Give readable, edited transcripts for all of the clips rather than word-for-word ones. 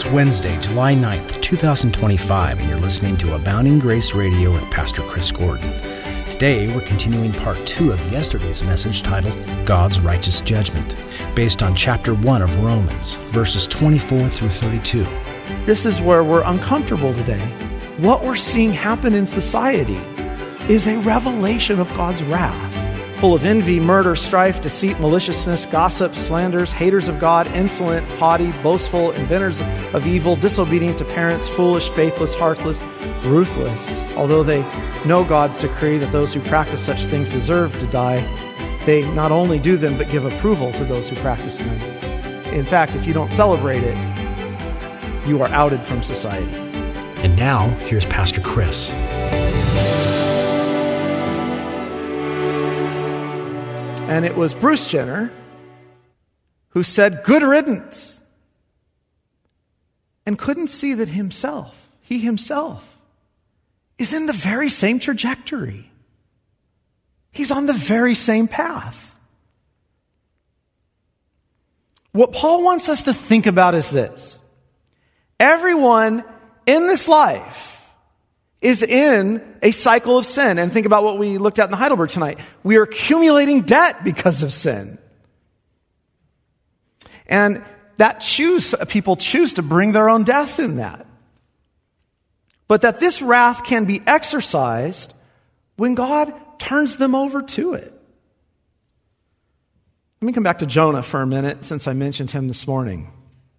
Wednesday, July 9th, 2025, and you're listening to Abounding Grace Radio with Pastor Chris Gordon. Today, we're continuing part 2 of yesterday's message titled God's Righteous Judgment, based on chapter 1 of Romans, verses 24 through 32. This is where we're uncomfortable today. What we're seeing happen in society is a revelation of God's wrath, full of envy, murder, strife, deceit, maliciousness, gossip, slanders, haters of God, insolent, haughty, boastful, inventors of evil, disobedient to parents, foolish, faithless, heartless, ruthless. Although they know God's decree that those who practice such things deserve to die, they not only do them, but give approval to those who practice them. In fact, if you don't celebrate it, you are outed from society. And now, here's Pastor Chris. And it was Bruce Jenner who said, "Good riddance," and couldn't see that he himself, is in the very same trajectory. He's on the very same path. What Paul wants us to think about is this. Everyone in this life is in a cycle of sin. And think about what we looked at in the Heidelberg tonight. We are accumulating debt because of sin. And people choose to bring their own death in that. But that this wrath can be exercised when God turns them over to it. Let me come back to Jonah for a minute, since I mentioned him this morning.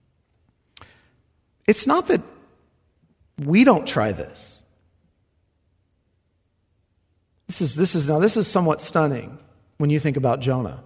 It's not that we don't try this. This is somewhat stunning when you think about Jonah.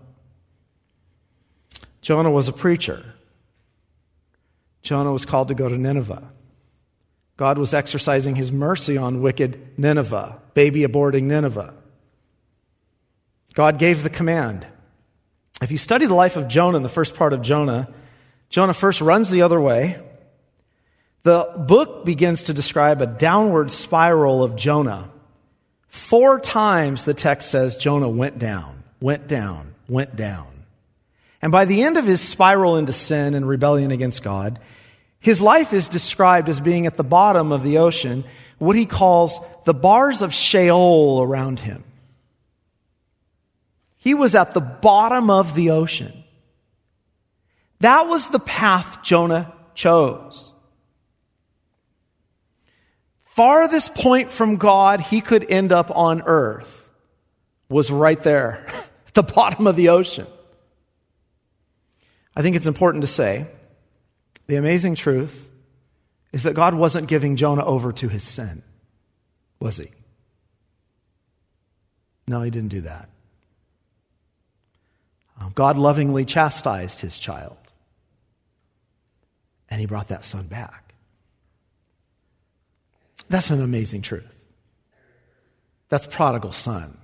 Jonah was a preacher. Jonah was called to go to Nineveh. God was exercising his mercy on wicked Nineveh, baby aborting Nineveh. God gave the command. If you study the life of Jonah in the first part of Jonah, Jonah first runs the other way. The book begins to describe a downward spiral of Jonah. 4 times the text says Jonah went down, went down, went down. And by the end of his spiral into sin and rebellion against God, his life is described as being at the bottom of the ocean, what he calls the bars of Sheol around him. He was at the bottom of the ocean. That was the path Jonah chose. Farthest point from God he could end up on earth was right there, at the bottom of the ocean. I think it's important to say, the amazing truth is that God wasn't giving Jonah over to his sin, was he? No, he didn't do that. God lovingly chastised his child, and he brought that son back. That's an amazing truth. That's prodigal son.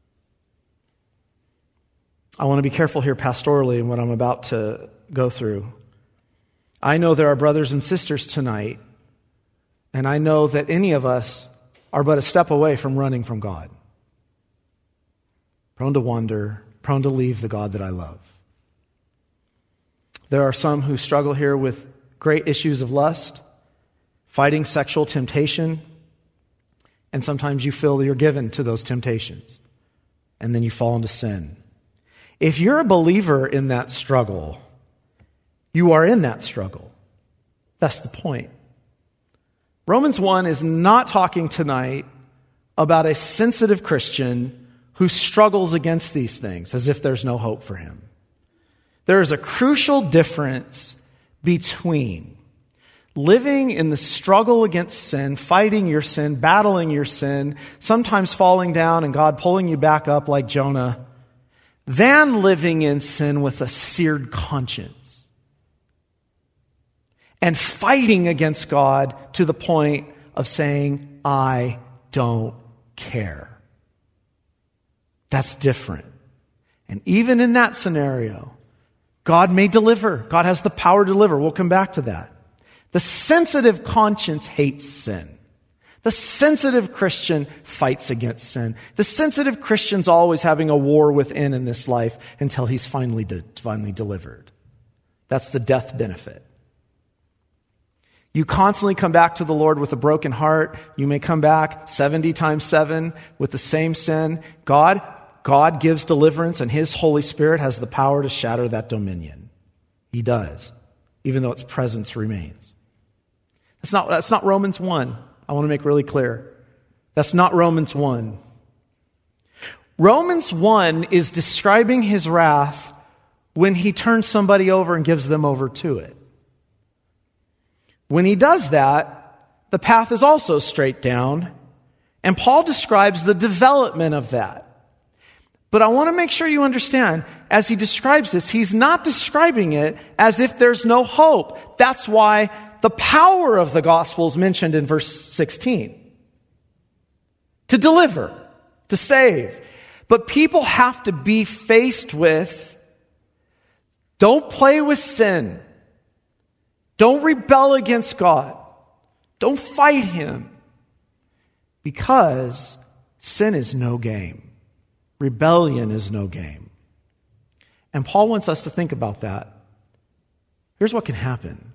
I want to be careful here pastorally in what I'm about to go through. I know there are brothers and sisters tonight, and I know that any of us are but a step away from running from God. Prone to wander, prone to leave the God that I love. There are some who struggle here with great issues of lust, fighting sexual temptation, and sometimes you feel you're given to those temptations, and then you fall into sin. If you're a believer in that struggle, you are in that struggle. That's the point. Romans 1 is not talking tonight about a sensitive Christian who struggles against these things as if there's no hope for him. There is a crucial difference between living in the struggle against sin, fighting your sin, battling your sin, sometimes falling down and God pulling you back up like Jonah, than living in sin with a seared conscience and fighting against God to the point of saying, I don't care. That's different. And even in that scenario, God may deliver. God has the power to deliver. We'll come back to that. The sensitive conscience hates sin. The sensitive Christian fights against sin. The sensitive Christian's always having a war within in this life until he's finally delivered. That's the death benefit. You constantly come back to the Lord with a broken heart. You may come back 70 times 7 with the same sin. God gives deliverance, and His Holy Spirit has the power to shatter that dominion. He does, even though its presence remains. That's not Romans 1. I want to make really clear. That's not Romans 1. Romans 1 is describing His wrath when He turns somebody over and gives them over to it. When He does that, the path is also straight down, and Paul describes the development of that. But I want to make sure you understand, as he describes this, he's not describing it as if there's no hope. That's why the power of the gospel is mentioned in verse 16. To deliver, to save. But people have to be faced with, don't play with sin. Don't rebel against God. Don't fight Him. Because sin is no game. Rebellion is no game. And Paul wants us to think about that. Here's what can happen.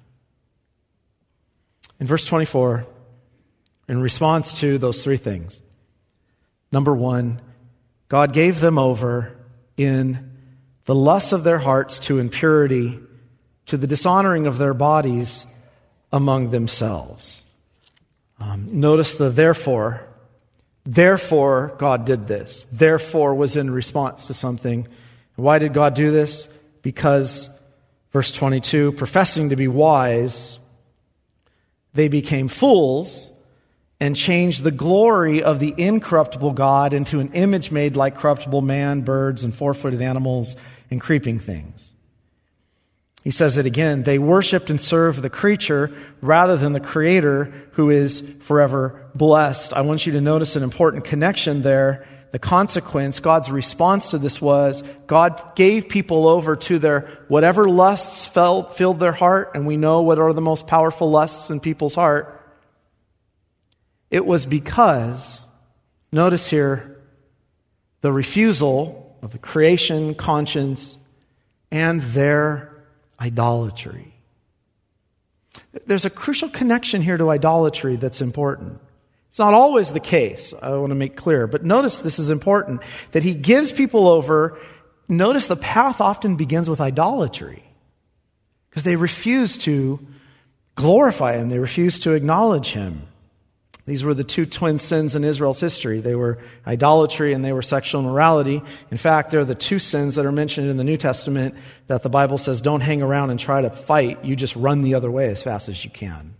In verse 24, in response to those three things. Number one, God gave them over in the lusts of their hearts to impurity, to the dishonoring of their bodies among themselves. Notice the therefore. Therefore, God did this. Therefore was in response to something. Why did God do this? Because, verse 22, professing to be wise, they became fools and changed the glory of the incorruptible God into an image made like corruptible man, birds, and four-footed animals, and creeping things. He says it again, they worshiped and served the creature rather than the Creator who is forever blessed. I want you to notice an important connection there. The consequence, God's response to this was, God gave people over to their whatever lusts filled their heart, and we know what are the most powerful lusts in people's heart. It was because, notice here, the refusal of the creation, conscience, and their idolatry. There's a crucial connection here to idolatry that's important. It's not always the case, I want to make clear, but notice this is important, that He gives people over. Notice the path often begins with idolatry, because they refuse to glorify Him, they refuse to acknowledge Him. These were the two twin sins in Israel's history. They were idolatry and they were sexual immorality. In fact, they're the two sins that are mentioned in the New Testament that the Bible says don't hang around and try to fight. You just run the other way as fast as you can.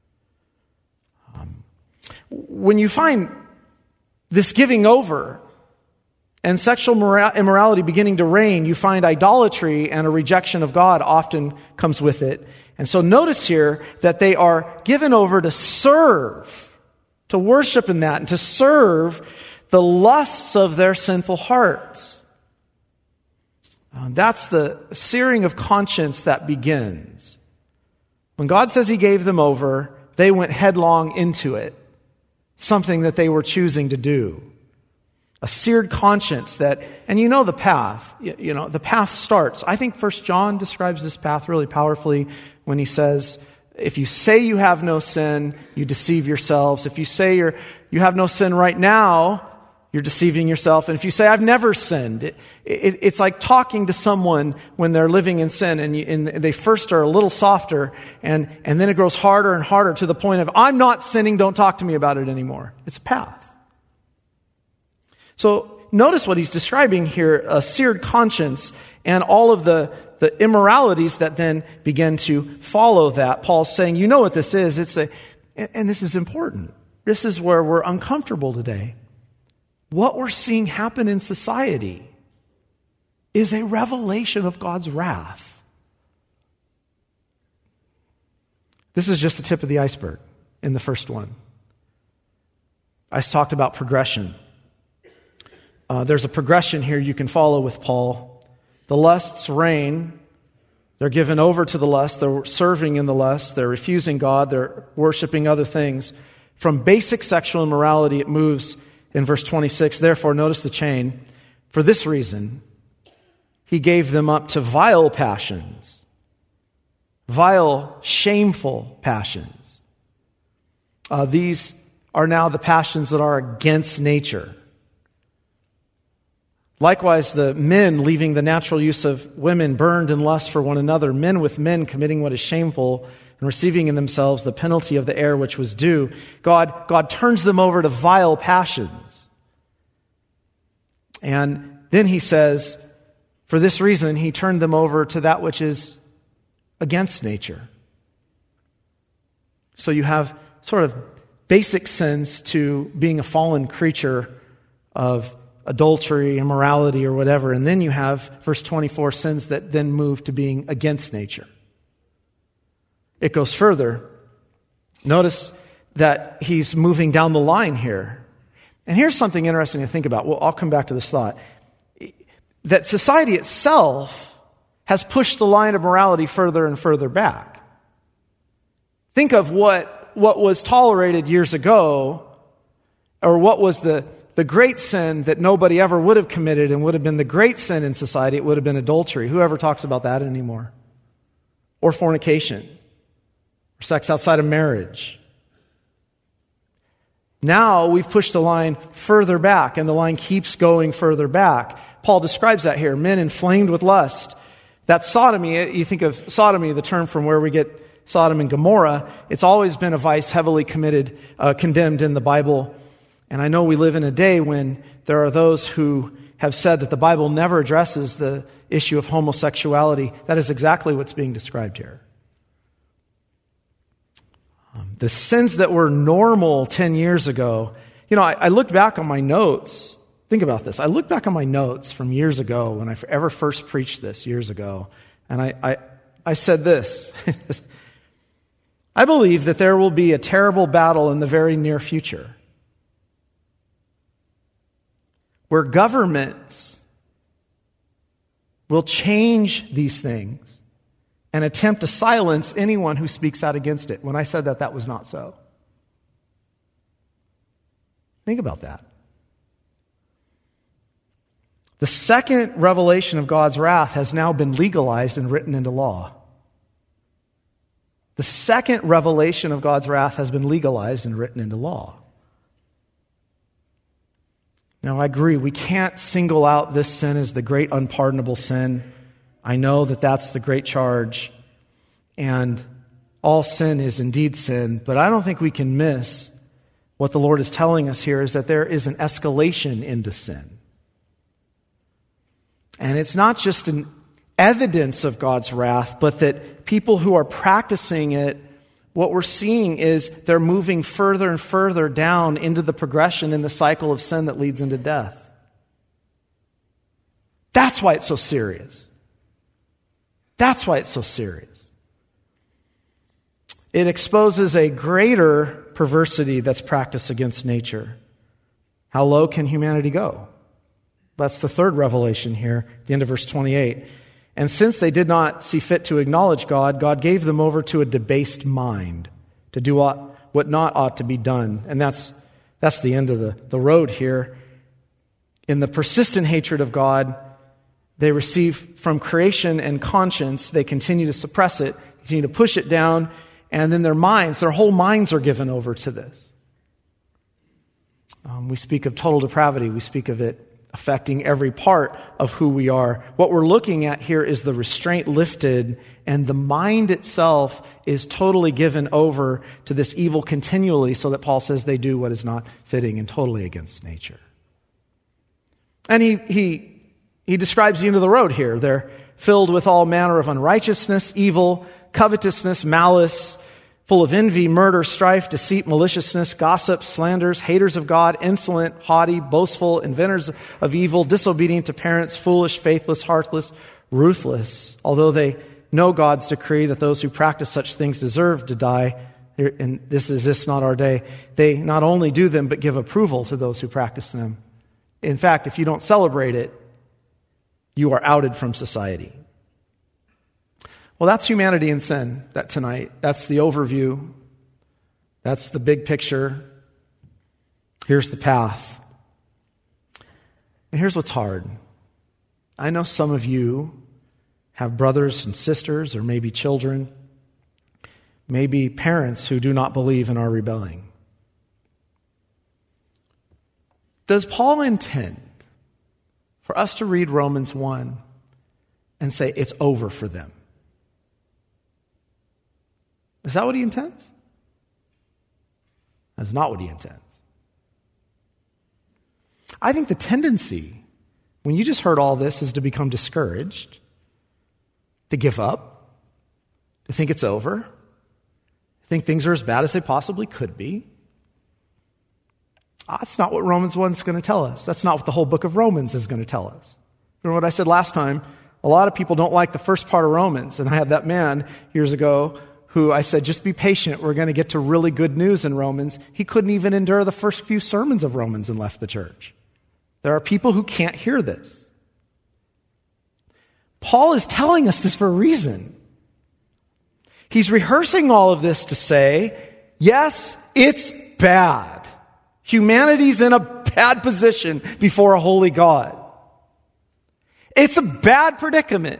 When you find this giving over and sexual immorality beginning to reign, you find idolatry and a rejection of God often comes with it. And so notice here that they are given over to serve, to worship in that, and to serve the lusts of their sinful hearts. That's the searing of conscience that begins. When God says He gave them over, they went headlong into it. Something that they were choosing to do. A seared conscience that, and you know the path. You know, the path starts. I think 1 John describes this path really powerfully when he says, if you say you have no sin, you deceive yourselves. If you say you have no sin right now, you're deceiving yourself. And if you say, I've never sinned, it's like talking to someone when they're living in sin and they first are a little softer and then it grows harder and harder to the point of, I'm not sinning, don't talk to me about it anymore. It's a path. So notice what he's describing here, a seared conscience and all of the immoralities that then begin to follow that. Paul's saying, you know what this is. And this is important. This is where we're uncomfortable today. What we're seeing happen in society is a revelation of God's wrath. This is just the tip of the iceberg in the first one. I talked about progression. There's a progression here you can follow with Paul. The lusts reign. They're given over to the lust. They're serving in the lust. They're refusing God. They're worshiping other things. From basic sexual immorality, it moves in verse 26. Therefore, notice the chain. For this reason, He gave them up to vile passions. Vile, shameful passions. These are now the passions that are against nature. Likewise, the men leaving the natural use of women burned in lust for one another, men with men committing what is shameful and receiving in themselves the penalty of the error which was due. God turns them over to vile passions. And then he says, for this reason, he turned them over to that which is against nature. So you have sort of basic sins to being a fallen creature of adultery, immorality, or whatever. And then you have, verse 24, sins that then move to being against nature. It goes further. Notice that he's moving down the line here. And here's something interesting to think about. Well, I'll come back to this thought. That society itself has pushed the line of morality further and further back. Think of what was tolerated years ago, or what was the great sin that nobody ever would have committed and would have been the great sin in society. It would have been adultery. Whoever talks about that anymore? Or fornication, or sex outside of marriage. Now we've pushed the line further back, and the line keeps going further back. Paul describes that here. Men inflamed with lust. That's sodomy. You think of sodomy, the term from where we get Sodom and Gomorrah. It's always been a vice heavily condemned in the Bible. And I know we live in a day when there are those who have said that the Bible never addresses the issue of homosexuality. That is exactly what's being described here. The sins that were normal 10 years ago. I looked back on my notes. Think about this. I looked back on my notes from years ago when I ever first preached this years ago. And I said this. I believe that there will be a terrible battle in the very near future where governments will change these things and attempt to silence anyone who speaks out against it. When I said that, that was not so. Think about that. The second revelation of God's wrath has now been legalized and written into law. The second revelation of God's wrath has been legalized and written into law. Now, I agree, we can't single out this sin as the great unpardonable sin. I know that that's the great charge, and all sin is indeed sin, but I don't think we can miss what the Lord is telling us here is that there is an escalation into sin. And it's not just an evidence of God's wrath, but that people who are practicing it, what we're seeing is they're moving further and further down into the progression in the cycle of sin that leads into death. That's why it's so serious. That's why it's so serious. It exposes a greater perversity that's practiced against nature. How low can humanity go? That's the third revelation here, at the end of verse 28. And since they did not see fit to acknowledge God, God gave them over to a debased mind to do what not ought to be done. And that's the end of the road here. In the persistent hatred of God, they receive from creation and conscience, they continue to suppress it, continue to push it down, and then their whole minds are given over to this. We speak of total depravity. We speak of it affecting every part of who we are. What we're looking at here is the restraint lifted, and the mind itself is totally given over to this evil continually, so that Paul says they do what is not fitting and totally against nature. And he describes the end of the road here. They're filled with all manner of unrighteousness, evil, covetousness, malice, full of envy, murder, strife, deceit, maliciousness, gossip, slanders, haters of God, insolent, haughty, boastful, inventors of evil, disobedient to parents, foolish, faithless, heartless, ruthless. Although they know God's decree that those who practice such things deserve to die, and this is not our day, they not only do them, but give approval to those who practice them. In fact, if you don't celebrate it, you are outed from society. Well, that's humanity in sin tonight. That's the overview. That's the big picture. Here's the path. And here's what's hard. I know some of you have brothers and sisters, or maybe children, maybe parents who do not believe and are rebelling. Does Paul intend for us to read Romans 1 and say it's over for them? Is that what he intends? That's not what he intends. I think the tendency, when you just heard all this, is to become discouraged, to give up, to think it's over, to think things are as bad as they possibly could be. That's not what Romans 1 is going to tell us. That's not what the whole book of Romans is going to tell us. Remember what I said last time? A lot of people don't like the first part of Romans. And I had that man years ago who I said, just be patient. We're going to get to really good news in Romans. He couldn't even endure the first few sermons of Romans and left the church. There are people who can't hear this. Paul is telling us this for a reason. He's rehearsing all of this to say, yes, it's bad. Humanity's in a bad position before a holy God. It's a bad predicament.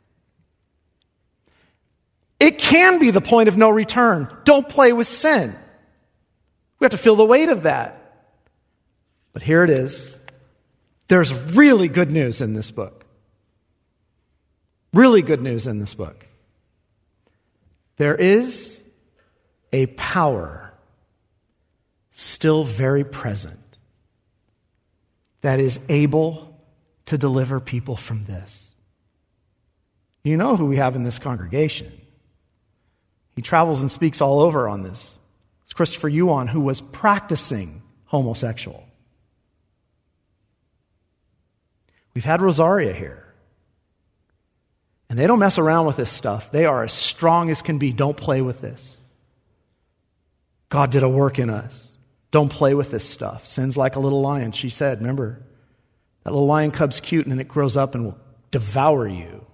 It can be the point of no return. Don't play with sin. We have to feel the weight of that. But here it is. There's really good news in this book. Really good news in this book. There is a power still very present that is able to deliver people from this. You know who we have in this congregation. He travels and speaks all over on this. It's Christopher Yuan, who was practicing homosexual. We've had Rosaria here. And they don't mess around with this stuff. They are as strong as can be. Don't play with this. God did a work in us. Don't play with this stuff. Sin's like a little lion, she said. Remember, that little lion cub's cute and then it grows up and will devour you.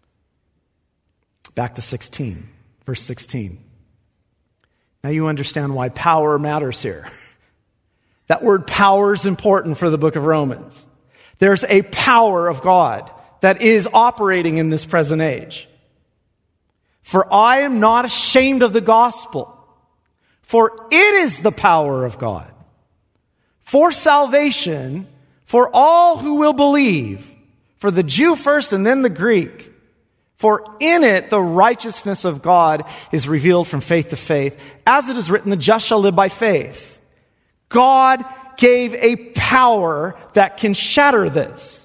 Back to 16, verse 16. Now you understand why power matters here. That word power is important for the book of Romans. There's a power of God that is operating in this present age. For I am not ashamed of the gospel, for it is the power of God for salvation for all who will believe, for the Jew first and then the Greek. For in it the righteousness of God is revealed from faith to faith, as it is written, the just shall live by faith. God gave a power that can shatter this.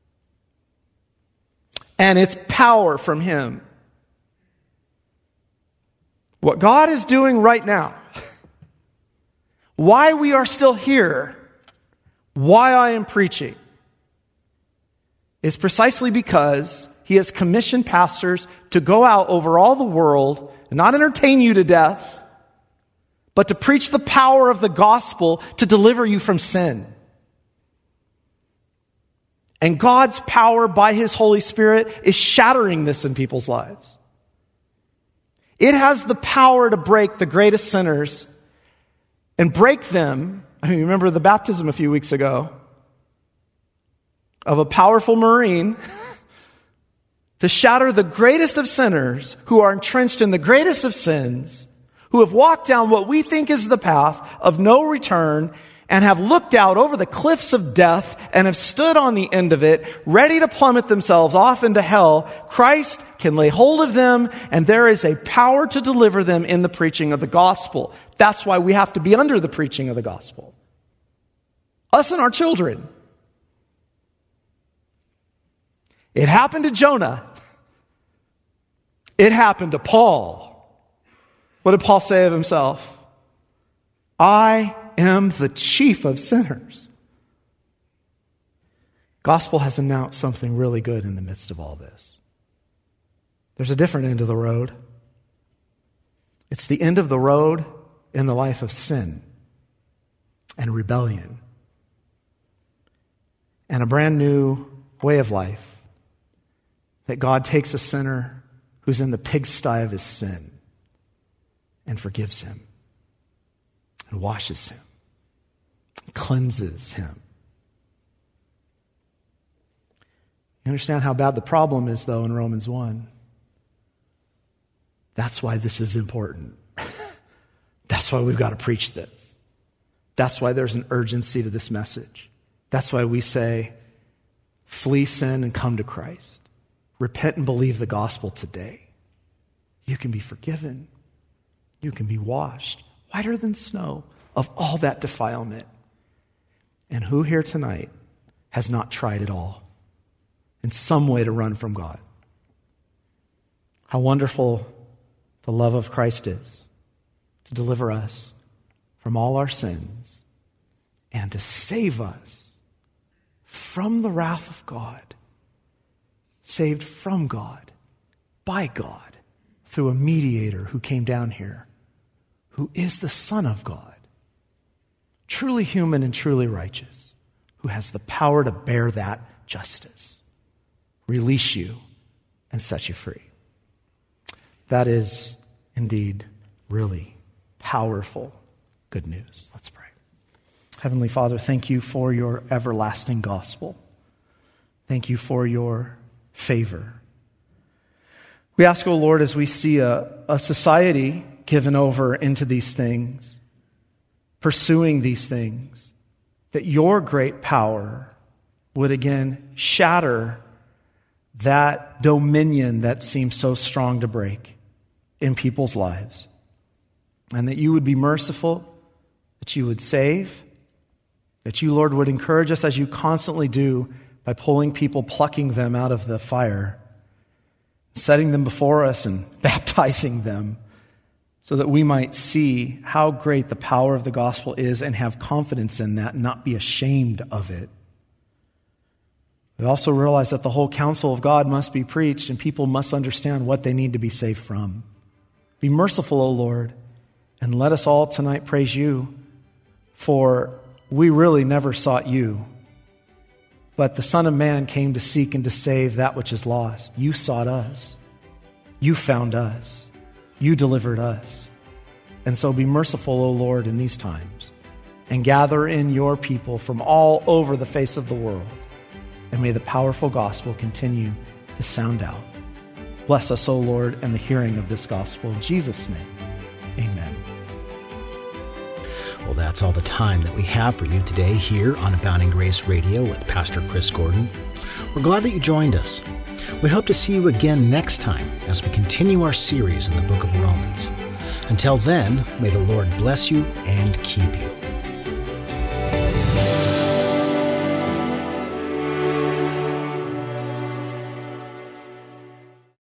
And it's power from Him. What God is doing right now, why we are still here, why I am preaching, is precisely because He has commissioned pastors to go out over all the world and not entertain you to death, but to preach the power of the gospel to deliver you from sin. And God's power by His Holy Spirit is shattering this in people's lives. It has the power to break the greatest sinners and break them. I mean, remember the baptism a few weeks ago of a powerful Marine to shatter the greatest of sinners who are entrenched in the greatest of sins, who have walked down what we think is the path of no return and have looked out over the cliffs of death and have stood on the end of it, ready to plummet themselves off into hell. Christ can lay hold of them, and there is a power to deliver them in the preaching of the gospel. That's why we have to be under the preaching of the gospel. Us and our children. It happened to Jonah. It happened to Paul. What did Paul say of himself? I am the chief of sinners. Gospel has announced something really good in the midst of all this. There's a different end of the road. It's the end of the road in the life of sin and rebellion and a brand new way of life that God takes a sinner who's in the pigsty of his sin and forgives him and washes him, cleanses him. You understand how bad the problem is, though, in Romans 1? That's why this is important. That's why we've got to preach this. That's why there's an urgency to this message. That's why we say, flee sin and come to Christ. Repent and believe the gospel today. You can be forgiven. You can be washed whiter than snow of all that defilement. And who here tonight has not tried it all in some way to run from God? How wonderful the love of Christ is to deliver us from all our sins and to save us from the wrath of God, saved from God, by God, through a mediator who came down here, who is the Son of God, truly human and truly righteous, who has the power to bear that justice, release you, and set you free. That is indeed really powerful good news. Let's pray. Heavenly Father, thank you for your everlasting gospel. Thank you for your favor. We ask, O Lord, as we see a society given over into these things, pursuing these things, that your great power would again shatter that dominion that seems so strong to break in people's lives. And that you would be merciful, that you would save, that you, Lord, would encourage us as you constantly do by pulling people, plucking them out of the fire, setting them before us and baptizing them so that we might see how great the power of the gospel is and have confidence in that and not be ashamed of it. We also realize that the whole counsel of God must be preached and people must understand what they need to be saved from. Be merciful, O Lord, and let us all tonight praise you, for we really never sought you. But the Son of Man came to seek and to save that which is lost. You sought us. You found us. You delivered us. And so be merciful, O Lord, in these times, and gather in your people from all over the face of the world. And may the powerful gospel continue to sound out. Bless us, O Lord, and the hearing of this gospel. In Jesus' name, amen. Well, that's all the time that we have for you today here on Abounding Grace Radio with Pastor Chris Gordon. We're glad that you joined us. We hope to see you again next time as we continue our series in the book of Romans. Until then, may the Lord bless you and keep you.